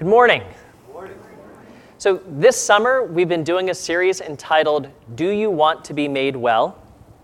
Good morning. So this summer, we've been doing a series entitled, Do You Want to Be Made Well?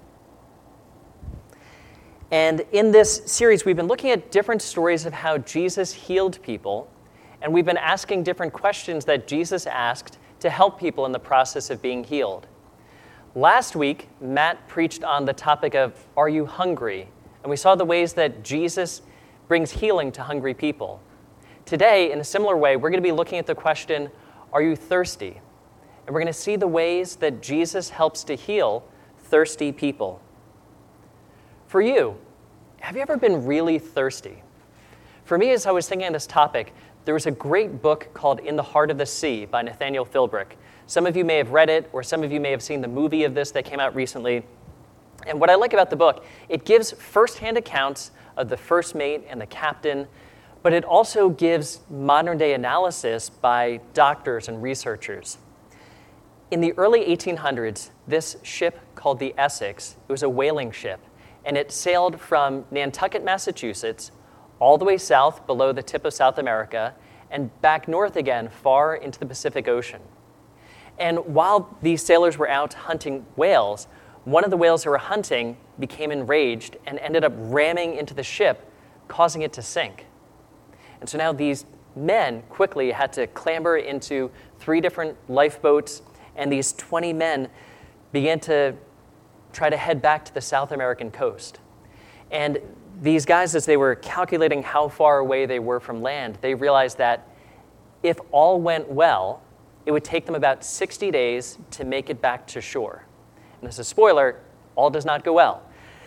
And in this series, we've been looking at different stories of how Jesus healed people, and we've been asking different questions that Jesus asked to help people in the process of being healed. Last week, Matt preached on the topic of, Are you hungry? And we saw the ways that Jesus brings healing to hungry people. Today, in a similar way, we're going to be looking at the question, Are you thirsty? And we're going to see the ways that Jesus helps to heal thirsty people. For you, have you ever been really thirsty? For me, as I was thinking on this topic, there was a great book called In the Heart of the Sea by Nathaniel Philbrick. Some of you may have read it, or some of you may have seen the movie of this that came out recently. And what I like about the book, it gives firsthand accounts of the first mate and the captain, but it also gives modern-day analysis by doctors and researchers. In the early 1800s, this ship called the Essex, it was a whaling ship, and it sailed from Nantucket, Massachusetts, all the way south below the tip of South America, and back north again, far into the Pacific Ocean. And while these sailors were out hunting whales, one of the whales they were hunting became enraged and ended up ramming into the ship, causing it to sink. And so now these men quickly had to clamber into 3 different lifeboats, and these 20 men began to try to head back to the South American coast. And these guys, as they were calculating how far away they were from land, they realized that if all went well, it would take them about 60 days to make it back to shore. And as a spoiler, all does not go well.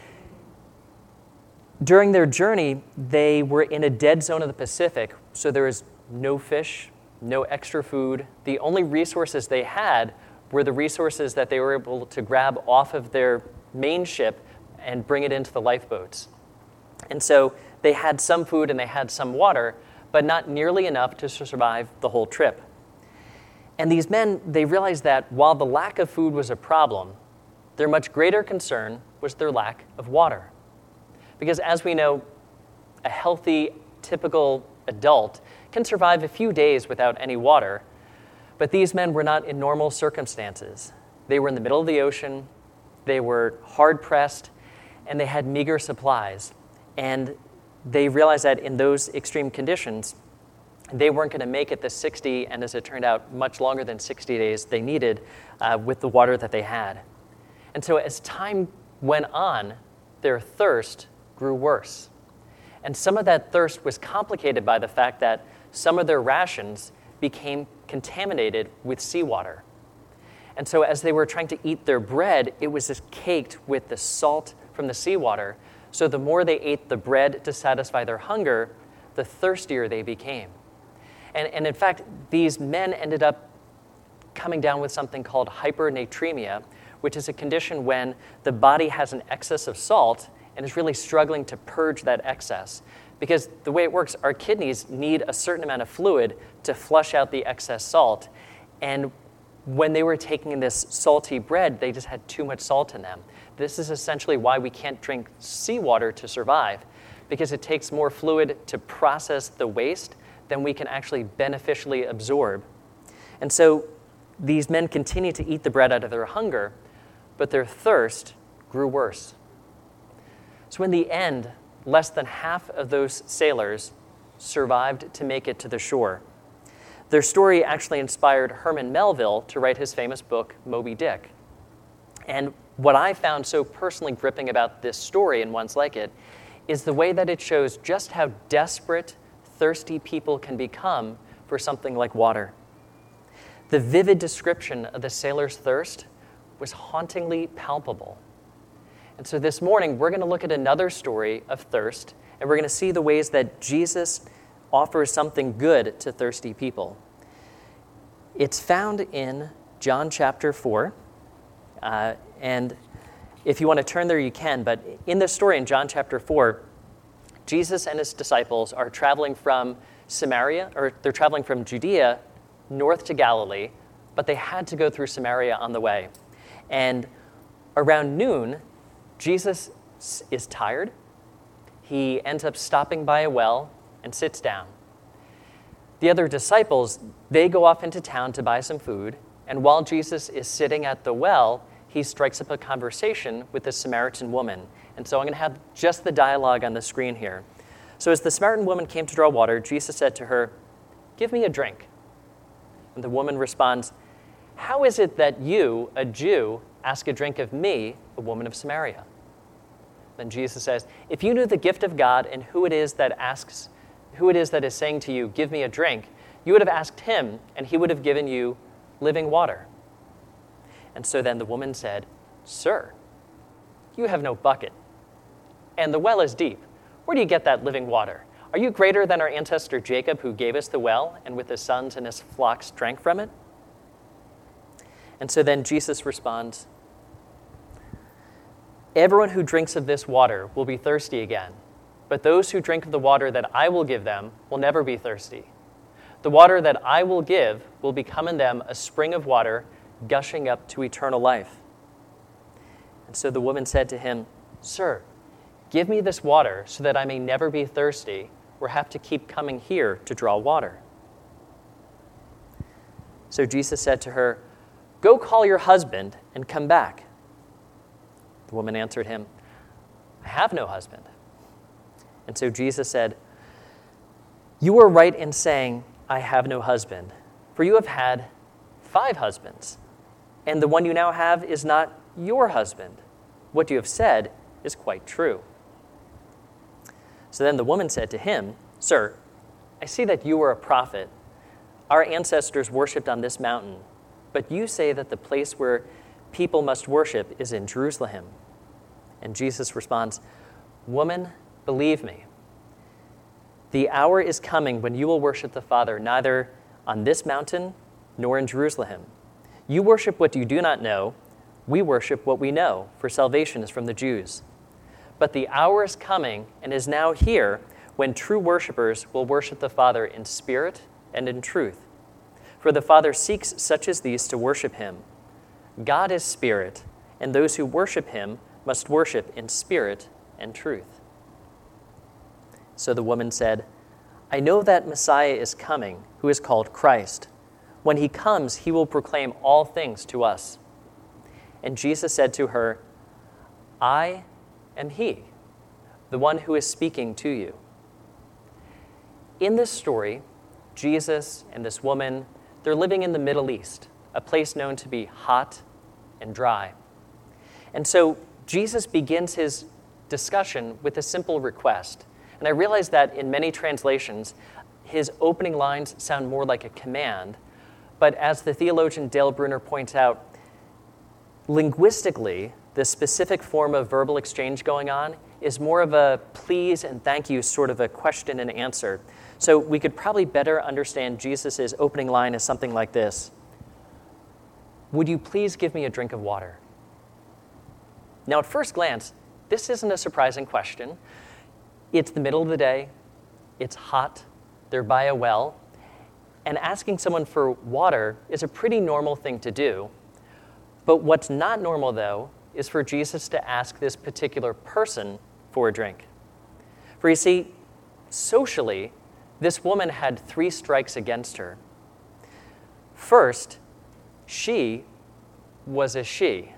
During their journey, they were in a dead zone of the Pacific, so there was no fish, no extra food. The only resources they had were the resources that they were able to grab off of their main ship and bring it into the lifeboats. And so they had some food and they had some water, but not nearly enough to survive the whole trip. And these men, they realized that while the lack of food was a problem, their much greater concern was their lack of water. Because as we know, a healthy, typical adult can survive a few days without any water, but these men were not in normal circumstances. They were in the middle of the ocean, they were hard-pressed, and they had meager supplies. And they realized that in those extreme conditions, they weren't going to make it the 60, and as it turned out, much longer than 60 days they needed with the water that they had. And so as time went on, their thirst grew worse. And some of that thirst was complicated by the fact that some of their rations became contaminated with seawater. And so as they were trying to eat their bread, it was just caked with the salt from the seawater. So the more they ate the bread to satisfy their hunger, the thirstier they became. And in fact, these men ended up coming down with something called hypernatremia, which is a condition when the body has an excess of salt and is really struggling to purge that excess. Because the way it works, our kidneys need a certain amount of fluid to flush out the excess salt. And when they were taking this salty bread, they just had too much salt in them. This is essentially why we can't drink seawater to survive, because it takes more fluid to process the waste than we can actually beneficially absorb. And so these men continued to eat the bread out of their hunger, but their thirst grew worse. So in the end, less than half of those sailors survived to make it to the shore. Their story actually inspired Herman Melville to write his famous book, Moby Dick. And what I found so personally gripping about this story and ones like it is the way that it shows just how desperate, thirsty people can become for something like water. The vivid description of the sailor's thirst was hauntingly palpable. And so this morning, we're going to look at another story of thirst, and we're going to see the ways that Jesus offers something good to thirsty people. It's found in John chapter 4, and if you want to turn there, you can, but in this story in John chapter 4, Jesus and his disciples are traveling from Samaria, or they're traveling from Judea north to Galilee, but they had to go through Samaria on the way. And around noon, Jesus is tired. He ends up stopping by a well and sits down. The other disciples, they go off into town to buy some food, and while Jesus is sitting at the well, he strikes up a conversation with the Samaritan woman. And so I'm going to have just the dialogue on the screen here. So as the Samaritan woman came to draw water, Jesus said to her, "Give me a drink." And the woman responds, "How is it that you, a Jew, ask a drink of me, a woman of Samaria?" Then Jesus says, "If you knew the gift of God and who it is that is saying to you, 'Give me a drink,' you would have asked him, and he would have given you living water." And so then the woman said, "Sir, you have no bucket, and the well is deep. Where do you get that living water? Are you greater than our ancestor Jacob, who gave us the well, and with his sons and his flocks drank from it?" And so then Jesus responds, "Everyone who drinks of this water will be thirsty again, but those who drink of the water that I will give them will never be thirsty. The water that I will give will become in them a spring of water gushing up to eternal life." And so the woman said to him, "Sir, give me this water so that I may never be thirsty or have to keep coming here to draw water." So Jesus said to her, "Go call your husband and come back." The woman answered him, "I have no husband." And so Jesus said, "You are right in saying, 'I have no husband,' for you have had 5 husbands, and the one you now have is not your husband. What you have said is quite true." So then the woman said to him, "Sir, I see that you are a prophet. Our ancestors worshipped on this mountain, but you say that the place where people must worship is in Jerusalem." And Jesus responds, "Woman, believe me, the hour is coming when you will worship the Father neither on this mountain nor in Jerusalem. You worship what you do not know. We worship what we know, for salvation is from the Jews. But the hour is coming and is now here when true worshipers will worship the Father in spirit and in truth. For the Father seeks such as these to worship him. God is spirit, and those who worship him must worship in spirit and truth." So the woman said, "I know that Messiah is coming, who is called Christ. When he comes, he will proclaim all things to us." And Jesus said to her, "I am he, the one who is speaking to you." In this story, Jesus and this woman, they're living in the Middle East, a place known to be hot and dry. And so Jesus begins his discussion with a simple request. And I realize that in many translations, his opening lines sound more like a command. But as the theologian Dale Bruner points out, linguistically, the specific form of verbal exchange going on is more of a please and thank you, sort of a question and answer. So we could probably better understand Jesus' opening line as something like this: "Would you please give me a drink of water?" Now, at first glance, this isn't a surprising question. It's the middle of the day, it's hot, they're by a well, and asking someone for water is a pretty normal thing to do. But what's not normal, though, is for Jesus to ask this particular person for a drink. For you see, socially, this woman had 3 strikes against her. First, she was a she.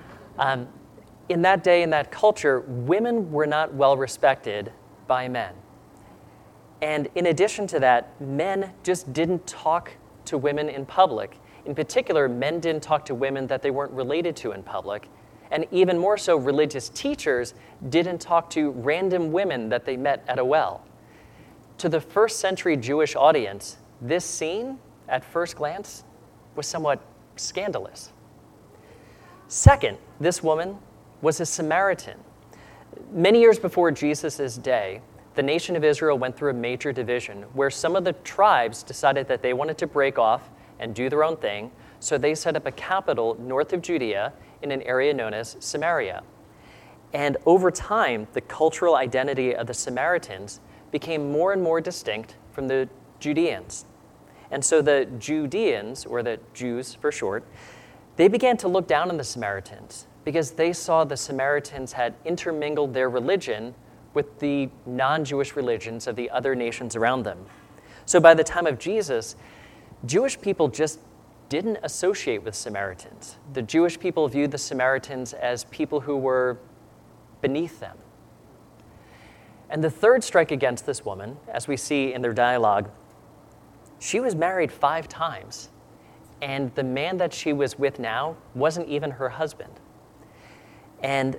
In that day, in that culture, women were not well respected by men. And in addition to that, men just didn't talk to women in public. In particular, men didn't talk to women that they weren't related to in public. And even more so, religious teachers didn't talk to random women that they met at a well. To the first century Jewish audience, this scene, at first glance, was somewhat scandalous. Second, this woman was a Samaritan. Many years before Jesus' day, the nation of Israel went through a major division where some of the tribes decided that they wanted to break off and do their own thing, so they set up a capital north of Judea in an area known as Samaria. And over time, the cultural identity of the Samaritans became more and more distinct from the Judeans. And so the Judeans, or the Jews for short, they began to look down on the Samaritans because they saw the Samaritans had intermingled their religion with the non-Jewish religions of the other nations around them. So by the time of Jesus, Jewish people just didn't associate with Samaritans. The Jewish people viewed the Samaritans as people who were beneath them. And the third strike against this woman, as we see in their dialogue, she was married 5 times, and the man that she was with now wasn't even her husband. And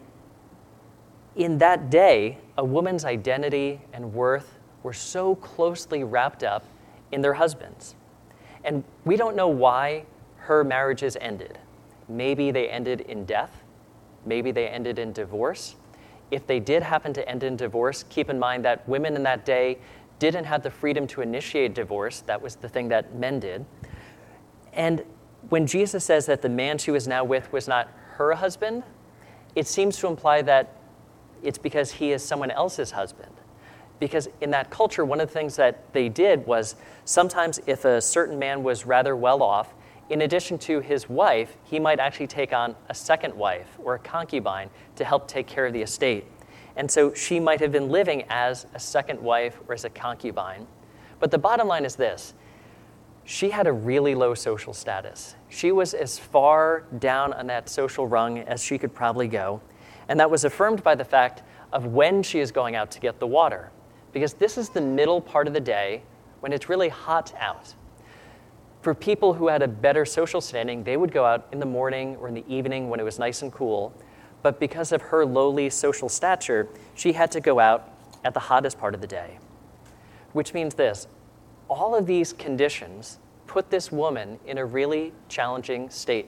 in that day, a woman's identity and worth were so closely wrapped up in their husbands. And we don't know why her marriages ended. Maybe they ended in death. Maybe they ended in divorce. If they did happen to end in divorce, keep in mind that women in that day didn't have the freedom to initiate divorce. That was the thing that men did. And when Jesus says that the man she was now with was not her husband, it seems to imply that it's because he is someone else's husband. Because in that culture, one of the things that they did was sometimes if a certain man was rather well off, in addition to his wife, he might actually take on a second wife or a concubine to help take care of the estate. And so she might have been living as a second wife or as a concubine. But the bottom line is this: she had a really low social status. She was as far down on that social rung as she could probably go. And that was affirmed by the fact of when she is going out to get the water. Because this is the middle part of the day when it's really hot out. For people who had a better social standing, they would go out in the morning or in the evening when it was nice and cool. But because of her lowly social stature, she had to go out at the hottest part of the day. Which means this: all of these conditions put this woman in a really challenging state.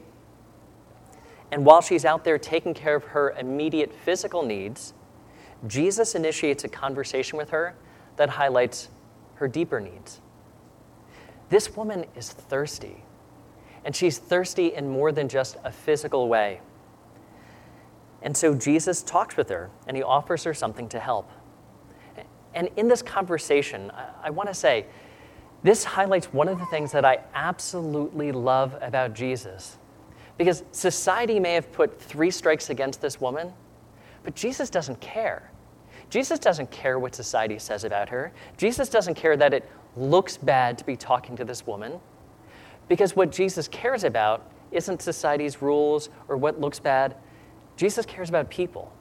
And while she's out there taking care of her immediate physical needs, Jesus initiates a conversation with her that highlights her deeper needs. This woman is thirsty, and she's thirsty in more than just a physical way. And so Jesus talks with her, and he offers her something to help. And in this conversation, I want to say, this highlights one of the things that I absolutely love about Jesus. Because society may have put 3 strikes against this woman, but Jesus doesn't care. Jesus doesn't care what society says about her. Jesus doesn't care that it looks bad to be talking to this woman. Because what Jesus cares about isn't society's rules or what looks bad. Jesus cares about people.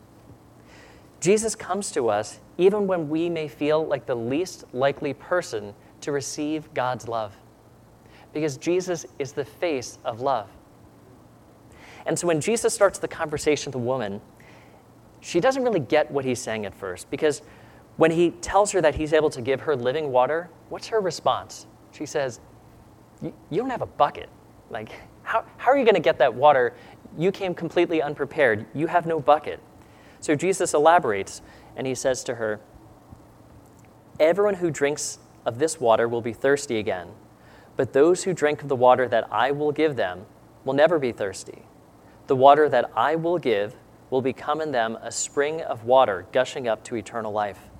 Jesus comes to us even when we may feel like the least likely person to receive God's love. Because Jesus is the face of love. And so when Jesus starts the conversation with the woman, she doesn't really get what he's saying at first. Because when he tells her that he's able to give her living water, what's her response? She says, you don't have a bucket. Like, how are you going to get that water? You came completely unprepared. You have no bucket. So Jesus elaborates, and he says to her, everyone who drinks of this water will be thirsty again, but those who drink of the water that I will give them will never be thirsty. The water that I will give will become in them a spring of water gushing up to eternal life.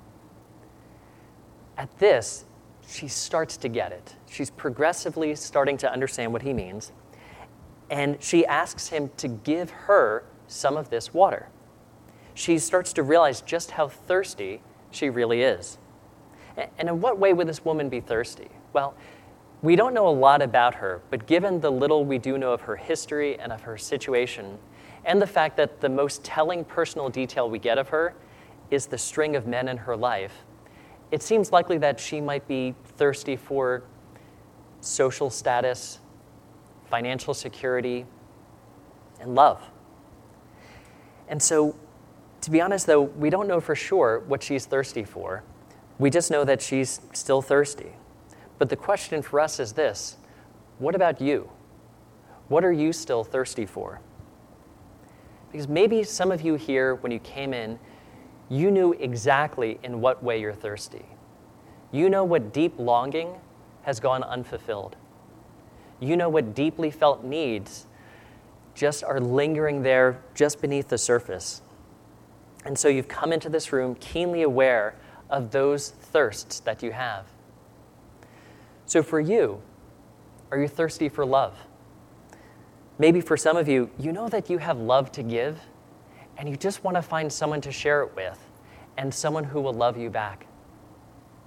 At this, she starts to get it. She's progressively starting to understand what he means. And she asks him to give her some of this water. She starts to realize just how thirsty she really is. And in what way would this woman be thirsty? Well, we don't know a lot about her, but given the little we do know of her history and of her situation, and the fact that the most telling personal detail we get of her is the string of men in her life, it seems likely that she might be thirsty for social status, financial security, and love. And so, to be honest though, we don't know for sure what she's thirsty for. We just know that she's still thirsty. But the question for us is this: what about you? What are you still thirsty for? Because maybe some of you here, when you came in, you knew exactly in what way you're thirsty. You know what deep longing has gone unfulfilled. You know what deeply felt needs just are lingering there just beneath the surface. And so you've come into this room keenly aware of those thirsts that you have. So for you, are you thirsty for love? Maybe for some of you, you know that you have love to give, and you just want to find someone to share it with, and someone who will love you back.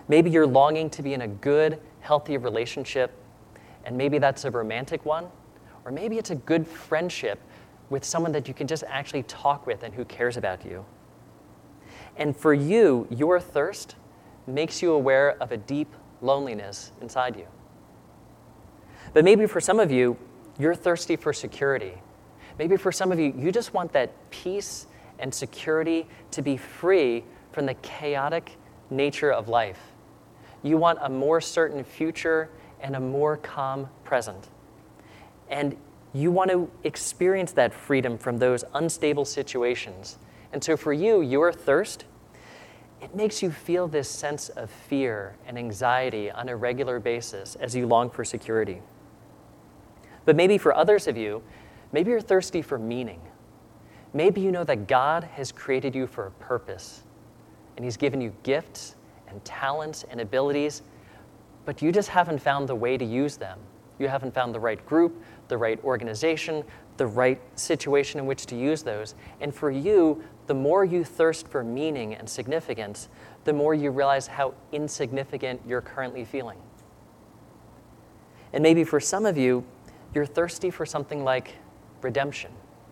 Maybe you're longing to be in a good, healthy relationship, and maybe that's a romantic one, or maybe it's a good friendship with someone that you can just actually talk with and who cares about you. And for you, your thirst makes you aware of a deep loneliness inside you. But maybe for some of you, you're thirsty for security. Maybe for some of you, you just want that peace and security to be free from the chaotic nature of life. You want a more certain future and a more calm present. And you want to experience that freedom from those unstable situations. And so for you, your thirst, it makes you feel this sense of fear and anxiety on a regular basis as you long for security. But maybe for others of you, maybe you're thirsty for meaning. Maybe you know that God has created you for a purpose, and He's given you gifts and talents and abilities, but you just haven't found the way to use them. You haven't found the right group, the right organization, the right situation in which to use those. And for you, the more you thirst for meaning and significance, the more you realize how insignificant you're currently feeling. And maybe for some of you, you're thirsty for something like redemption.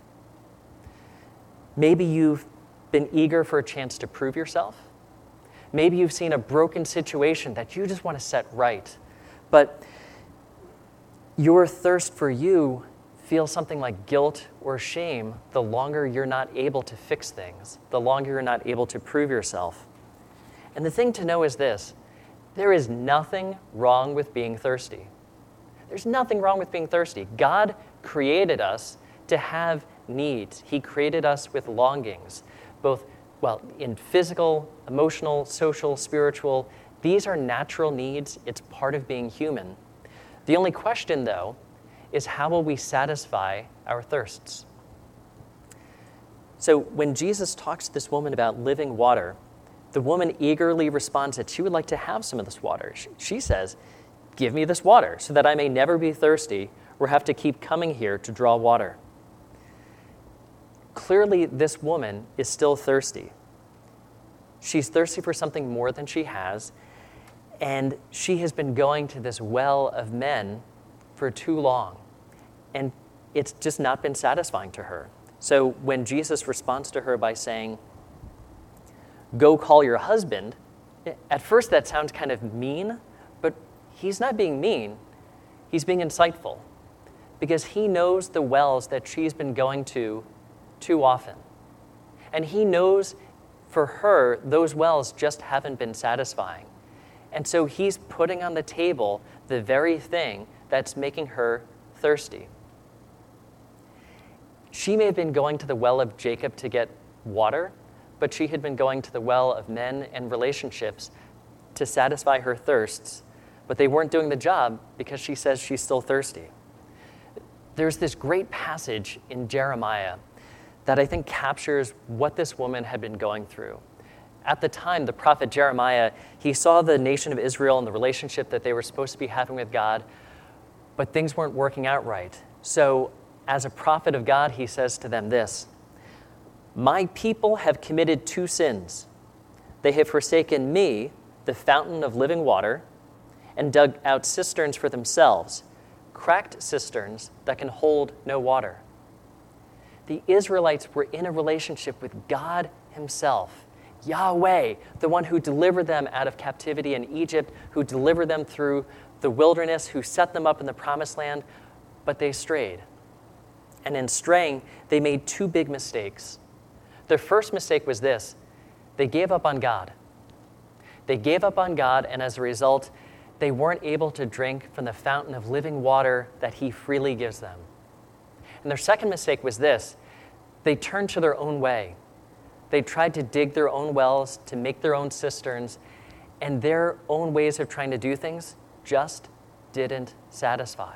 Maybe you've been eager for a chance to prove yourself. Maybe you've seen a broken situation that you just want to set right. But your thirst for you feels something like guilt or shame the longer you're not able to fix things, the longer you're not able to prove yourself. And the thing to know is this: there is nothing wrong with being thirsty. There's nothing wrong with being thirsty. God created us to have needs. He created us with longings, both, in physical, emotional, social, spiritual. These are natural needs. It's part of being human. The only question, though, is how will we satisfy our thirsts? So when Jesus talks to this woman about living water, the woman eagerly responds that she would like to have some of this water. She says, "Give me this water so that I may never be thirsty or have to keep coming here to draw water." Clearly, this woman is still thirsty. She's thirsty for something more than she has, and she has been going to this well of men for too long, and it's just not been satisfying to her. So when Jesus responds to her by saying, "Go call your husband," at first that sounds kind of mean, but He's not being mean. He's being insightful, because He knows the wells that she's been going to too often. And He knows for her, those wells just haven't been satisfying. And so He's putting on the table the very thing that's making her thirsty. She may have been going to the well of Jacob to get water, but she had been going to the well of men and relationships to satisfy her thirsts, but they weren't doing the job because she says she's still thirsty. There's this great passage in Jeremiah that I think captures what this woman had been going through. At the time, the prophet Jeremiah, he saw the nation of Israel and the relationship that they were supposed to be having with God, but things weren't working out right. So as a prophet of God, he says to them this: "My people have committed two sins. They have forsaken me, the fountain of living water, and dug out cisterns for themselves, cracked cisterns that can hold no water." The Israelites were in a relationship with God Himself, Yahweh, the one who delivered them out of captivity in Egypt, who delivered them through the wilderness, who set them up in the promised land, but they strayed. And in straying, they made two big mistakes. Their first mistake was this: they gave up on God. They gave up on God, and as a result, they weren't able to drink from the fountain of living water that He freely gives them. And their second mistake was this: they turned to their own way. They tried to dig their own wells, to make their own cisterns, and their own ways of trying to do things just didn't satisfy.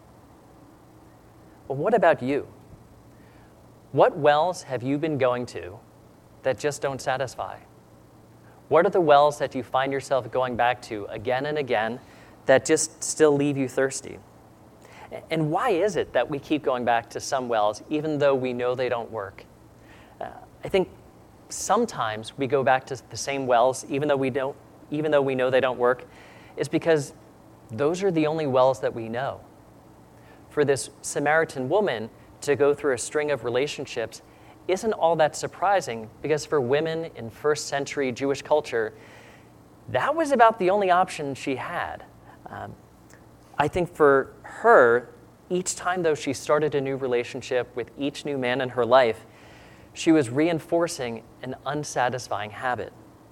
But what about you? What wells have you been going to that just don't satisfy? What are the wells that you find yourself going back to again and again that just still leave you thirsty? And why is it that we keep going back to some wells even though we know they don't work? I think sometimes we go back to the same wells even though we even though we know they don't work, is because those are the only wells that we know. For this Samaritan woman to go through a string of relationships isn't all that surprising, because for women in first century Jewish culture, that was about the only option she had. I think for her, each time though she started a new relationship with each new man in her life, she was reinforcing an unsatisfying habit.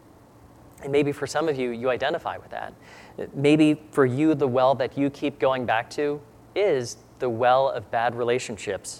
And maybe for some of you, you identify with that. Maybe for you, the well that you keep going back to is the well of bad relationships.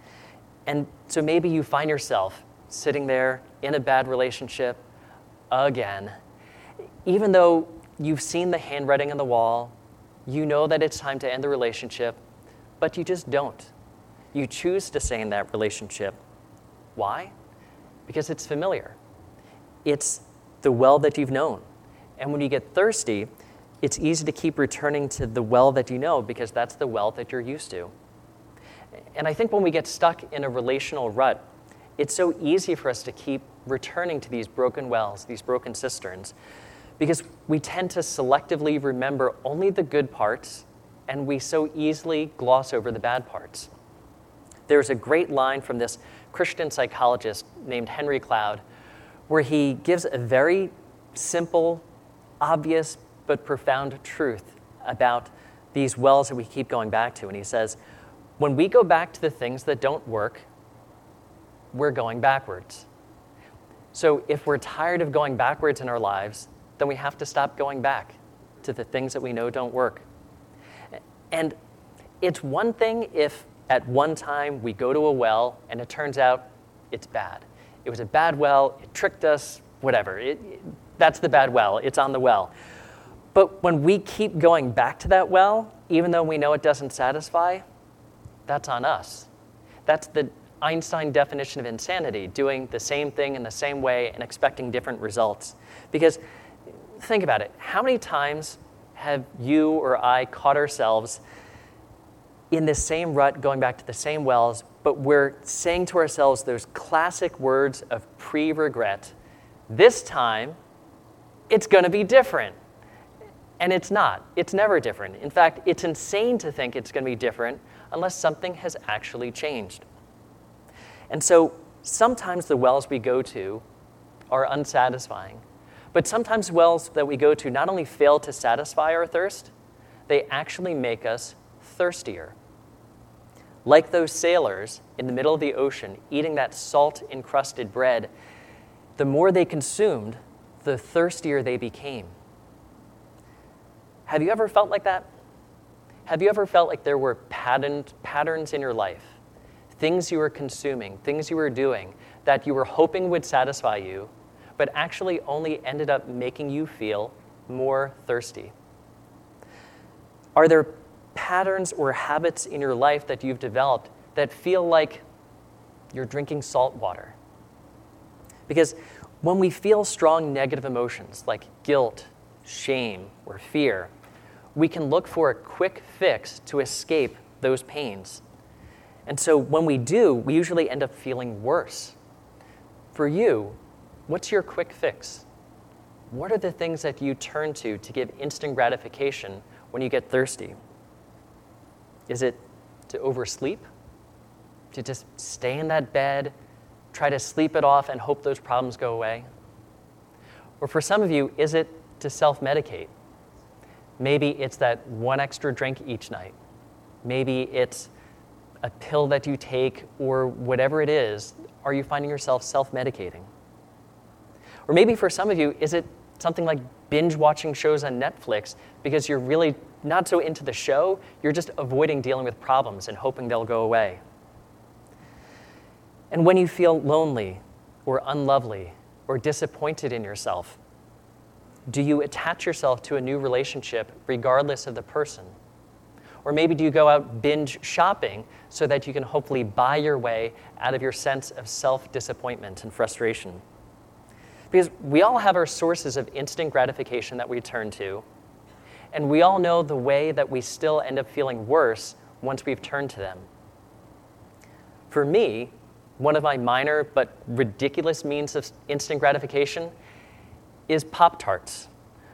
And so maybe you find yourself sitting there in a bad relationship again. Even though you've seen the handwriting on the wall, you know that it's time to end the relationship, but you just don't. You choose to stay in that relationship. Why? Because it's familiar. It's the well that you've known. And when you get thirsty, it's easy to keep returning to the well that you know, because that's the well that you're used to. And I think when we get stuck in a relational rut, it's so easy for us to keep returning to these broken wells, these broken cisterns, because we tend to selectively remember only the good parts, and we so easily gloss over the bad parts. There's a great line from this Christian psychologist named Henry Cloud, where he gives a very simple, obvious, but profound truth about these wells that we keep going back to. And he says, when we go back to the things that don't work, we're going backwards. So if we're tired of going backwards in our lives, then we have to stop going back to the things that we know don't work. And it's one thing if at one time we go to a well and it turns out it's bad. It was a bad well, it tricked us, whatever. That's the bad well, it's on the well. But when we keep going back to that well, even though we know it doesn't satisfy, that's on us. That's the Einstein definition of insanity, doing the same thing in the same way and expecting different results. Because think about it, how many times have you or I caught ourselves in the same rut, going back to the same wells, but we're saying to ourselves those classic words of pre-regret, this time, it's going to be different. And it's not. It's never different. In fact, it's insane to think it's going to be different unless something has actually changed. And so sometimes the wells we go to are unsatisfying, but sometimes wells that we go to not only fail to satisfy our thirst, they actually make us thirstier. Like those sailors in the middle of the ocean eating that salt-encrusted bread, the more they consumed, the thirstier they became. Have you ever felt like that? Have you ever felt like there were patterns in your life, things you were consuming, things you were doing that you were hoping would satisfy you, but actually only ended up making you feel more thirsty? Are there patterns or habits in your life that you've developed that feel like you're drinking salt water? Because when we feel strong negative emotions like guilt, shame, or fear, we can look for a quick fix to escape those pains. And so when we do, we usually end up feeling worse. For you, what's your quick fix? What are the things that you turn to give instant gratification when you get thirsty? Is it to oversleep? To just stay in that bed, try to sleep it off and hope those problems go away? Or for some of you, is it to self-medicate? Maybe it's that one extra drink each night. Maybe it's a pill that you take, or whatever it is. Are you finding yourself self-medicating? Or maybe for some of you, is it something like binge watching shows on Netflix because you're really not so into the show, you're just avoiding dealing with problems and hoping they'll go away? And when you feel lonely or unlovely or disappointed in yourself, do you attach yourself to a new relationship regardless of the person? Or maybe do you go out binge shopping so that you can hopefully buy your way out of your sense of self-disappointment and frustration? Because we all have our sources of instant gratification that we turn to, and we all know the way that we still end up feeling worse once we've turned to them. For me, one of my minor but ridiculous means of instant gratification is Pop-Tarts.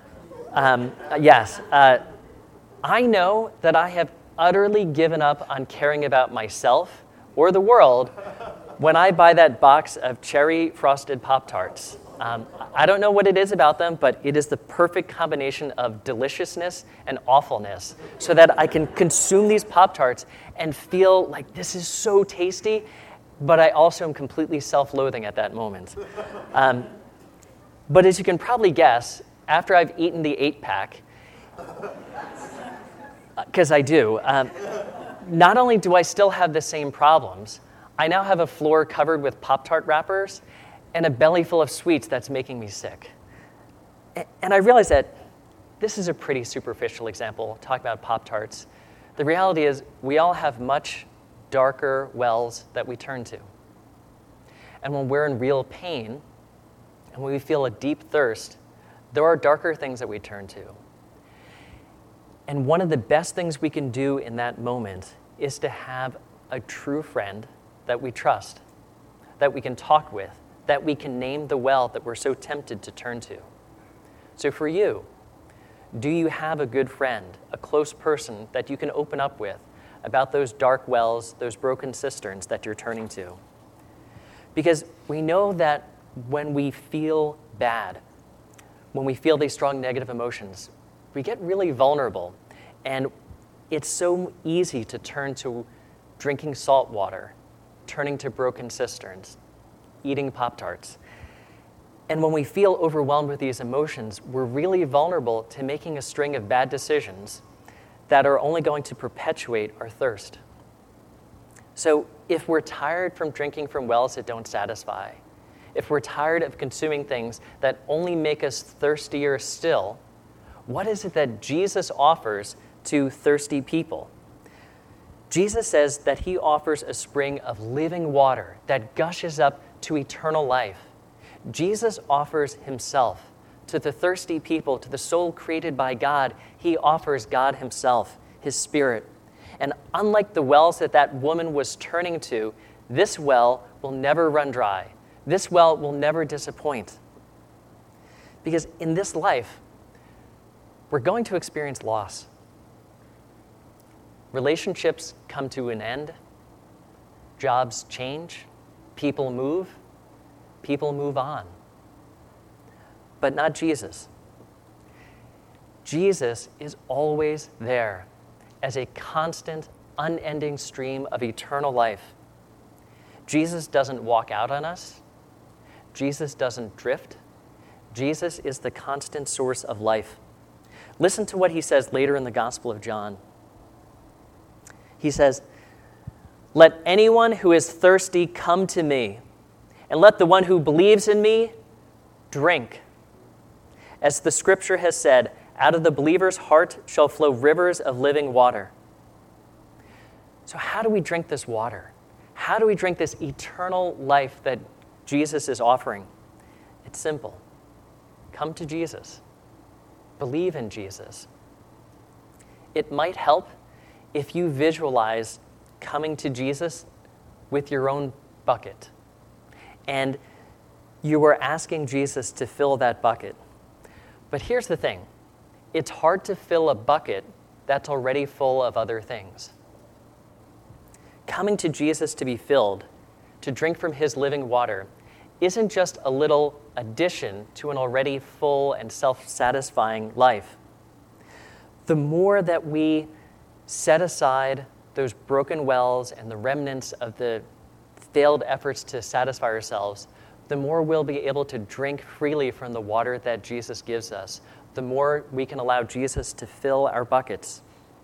Yes. I know that I have utterly given up on caring about myself or the world when I buy that box of cherry frosted Pop-Tarts. I don't know what it is about them, but it is the perfect combination of deliciousness and awfulness so that I can consume these Pop-Tarts and feel like this is so tasty, but I also am completely self-loathing at that moment. But as you can probably guess, after I've eaten the 8-pack, because I do, not only do I still have the same problems, I now have a floor covered with Pop-Tart wrappers and a belly full of sweets that's making me sick. And I realize that this is a pretty superficial example, talking about Pop-Tarts. The reality is we all have much darker wells that we turn to. And when we're in real pain, and when we feel a deep thirst, there are darker things that we turn to. And one of the best things we can do in that moment is to have a true friend that we trust, that we can talk with, that we can name the well that we're so tempted to turn to. So for you, do you have a good friend, a close person that you can open up with about those dark wells, those broken cisterns that you're turning to? Because we know that when we feel bad, when we feel these strong negative emotions, we get really vulnerable. And it's so easy to turn to drinking salt water, turning to broken cisterns, eating Pop-Tarts. And when we feel overwhelmed with these emotions, we're really vulnerable to making a string of bad decisions that are only going to perpetuate our thirst. So if we're tired from drinking from wells that don't satisfy, if we're tired of consuming things that only make us thirstier still, what is it that Jesus offers to thirsty people? Jesus says that he offers a spring of living water that gushes up to eternal life. Jesus offers himself to the thirsty people, to the soul created by God. He offers God himself, his Spirit. And unlike the wells that that woman was turning to, this well will never run dry. This well will never disappoint. Because in this life, we're going to experience loss. Relationships come to an end. Jobs change. People move on. But not Jesus. Jesus is always there as a constant, unending stream of eternal life. Jesus doesn't walk out on us. Jesus doesn't drift. Jesus is the constant source of life. Listen to what he says later in the Gospel of John. He says, "Let anyone who is thirsty come to me, and let the one who believes in me drink. As the scripture has said, out of the believer's heart shall flow rivers of living water." So how do we drink this water? How do we drink this eternal life that Jesus is offering? It's simple. Come to Jesus. Believe in Jesus. It might help if you visualize coming to Jesus with your own bucket. And you are asking Jesus to fill that bucket. But here's the thing. It's hard to fill a bucket that's already full of other things. Coming to Jesus to be filled, to drink from his living water, isn't just a little addition to an already full and self-satisfying life. The more that we set aside those broken wells and the remnants of the failed efforts to satisfy ourselves, the more we'll be able to drink freely from the water that Jesus gives us, the more we can allow Jesus to fill our buckets.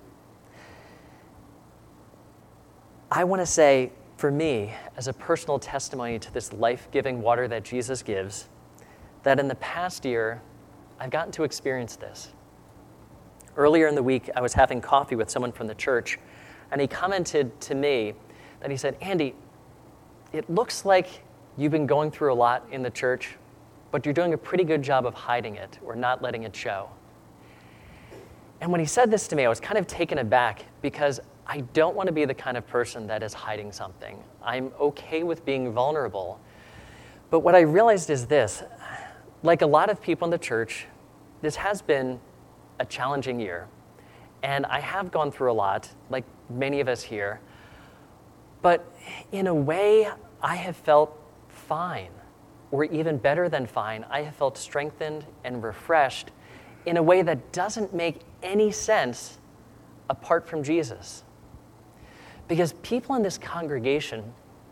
I want to say, for me, as a personal testimony to this life-giving water that Jesus gives, that in the past year, I've gotten to experience this. Earlier in the week, I was having coffee with someone from the church, and he commented to me that he said, "Andy, it looks like you've been going through a lot in the church, but you're doing a pretty good job of hiding it or not letting it show." And when he said this to me, I was kind of taken aback because I don't want to be the kind of person that is hiding something. I'm okay with being vulnerable. But what I realized is this, like a lot of people in the church, this has been a challenging year. And I have gone through a lot, like many of us here. But in a way, I have felt fine, or even better than fine. I have felt strengthened and refreshed in a way that doesn't make any sense apart from Jesus. Because people in this congregation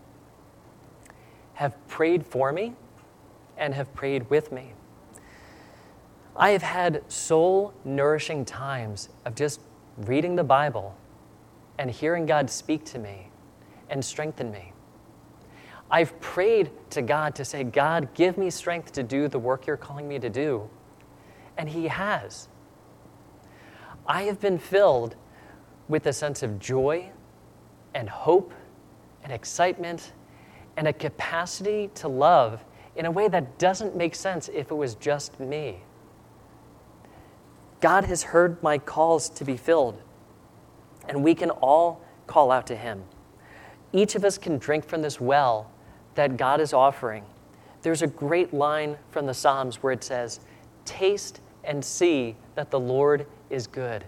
have prayed for me and have prayed with me. I have had soul-nourishing times of just reading the Bible and hearing God speak to me and strengthen me. I've prayed to God to say, God, give me strength to do the work you're calling me to do. And He has. I have been filled with a sense of joy and hope and excitement and a capacity to love in a way that doesn't make sense if it was just me. God has heard my calls to be filled, and we can all call out to Him. Each of us can drink from this well that God is offering. There's a great line from the Psalms where it says, "Taste and see that the Lord is good."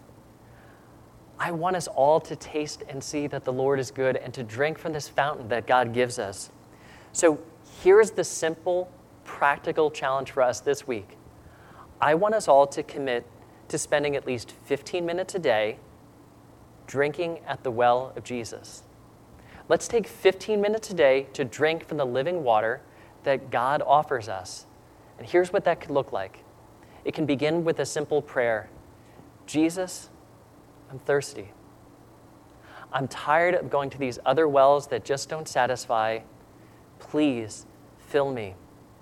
I want us all to taste and see that the Lord is good and to drink from this fountain that God gives us. So here's the simple, practical challenge for us this week. I want us all to commit to spending at least 15 minutes a day drinking at the well of Jesus. Let's take 15 minutes a day to drink from the living water that God offers us. And here's what that could look like. It can begin with a simple prayer. Jesus, I'm thirsty. I'm tired of going to these other wells that just don't satisfy. Please fill me.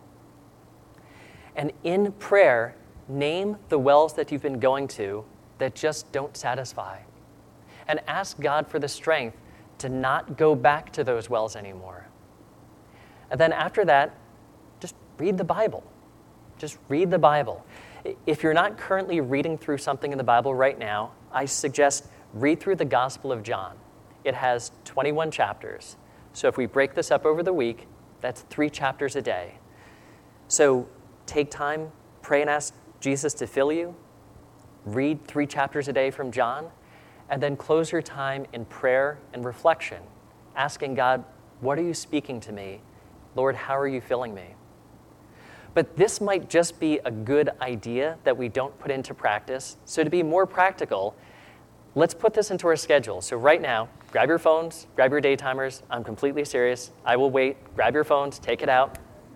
And in prayer, name the wells that you've been going to that just don't satisfy. And ask God for the strength to not go back to those wells anymore. And then after that, just read the Bible. Just read the Bible. If you're not currently reading through something in the Bible right now, I suggest read through the Gospel of John. It has 21 chapters. So if we break this up over the week, that's 3 chapters a day. So take time, pray and ask Jesus to fill you, read 3 chapters a day from John, and then close your time in prayer and reflection, asking God, what are you speaking to me? Lord, how are you filling me? But this might just be a good idea that we don't put into practice. So to be more practical, let's put this into our schedule. So right now, grab your phones, grab your day timers. I'm completely serious. I will wait. Grab your phones, take it out.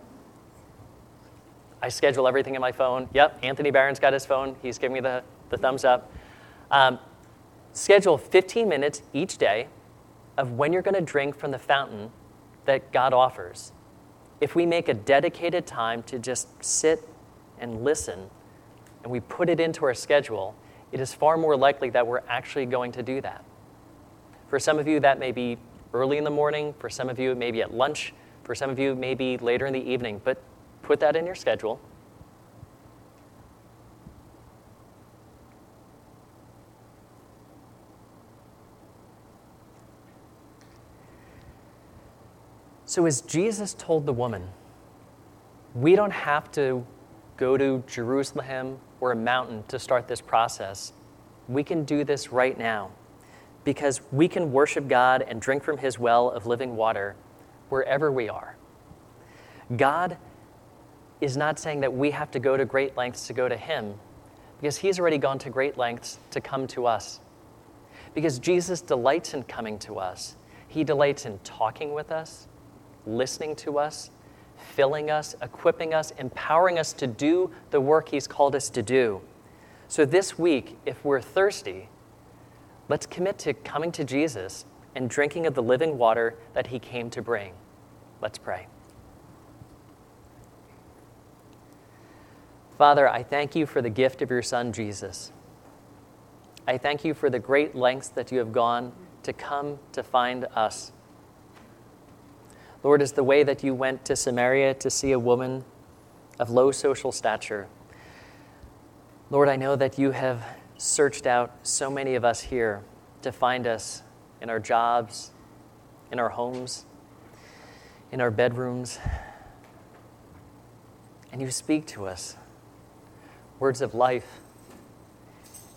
I schedule everything in my phone. Yep, Anthony Barron's got his phone. He's giving me the thumbs up. Schedule 15 minutes each day of when you're going to drink from the fountain that God offers. If we make a dedicated time to just sit and listen, and we put it into our schedule, it is far more likely that we're actually going to do that. For some of you, that may be early in the morning. For some of you, it may be at lunch. For some of you, it may be later in the evening. But put that in your schedule. So as Jesus told the woman, we don't have to go to Jerusalem or a mountain to start this process. We can do this right now because we can worship God and drink from His well of living water wherever we are. God is not saying that we have to go to great lengths to go to Him because He's already gone to great lengths to come to us. Because Jesus delights in coming to us. He delights in talking with us, listening to us, filling us, equipping us, empowering us to do the work He's called us to do. So this week, if we're thirsty, let's commit to coming to Jesus and drinking of the living water that He came to bring. Let's pray. Father, I thank You for the gift of Your Son, Jesus. I thank You for the great lengths that You have gone to come to find us. Lord, as the way that You went to Samaria to see a woman of low social stature, Lord, I know that You have searched out so many of us here to find us in our jobs, in our homes, in our bedrooms, and You speak to us words of life,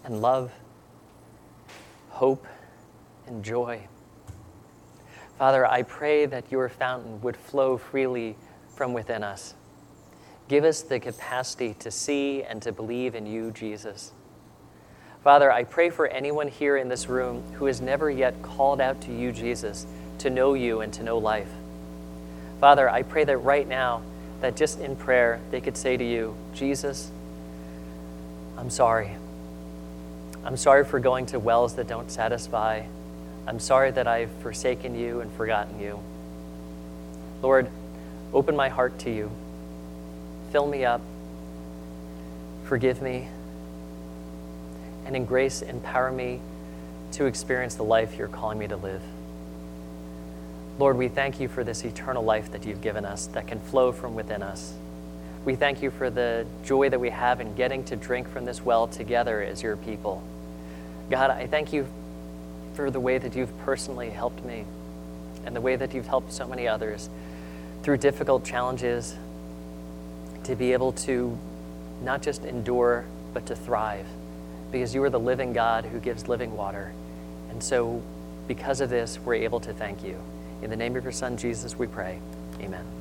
and love, hope, and joy. Father, I pray that your fountain would flow freely from within us. Give us the capacity to see and to believe in you, Jesus. Father, I pray for anyone here in this room who has never yet called out to you, Jesus, to know you and to know life. Father, I pray that right now, that just in prayer, they could say to you, Jesus, I'm sorry. I'm sorry for going to wells that don't satisfy. I'm sorry that I've forsaken you and forgotten you. Lord, open my heart to you. Fill me up. Forgive me. And in grace, empower me to experience the life you're calling me to live. Lord, we thank you for this eternal life that you've given us that can flow from within us. We thank you for the joy that we have in getting to drink from this well together as your people. God, I thank you for the way that you've personally helped me and the way that you've helped so many others through difficult challenges to be able to not just endure, but to thrive, because you are the living God who gives living water. And so because of this, we're able to thank you. In the name of your Son, Jesus, we pray. Amen.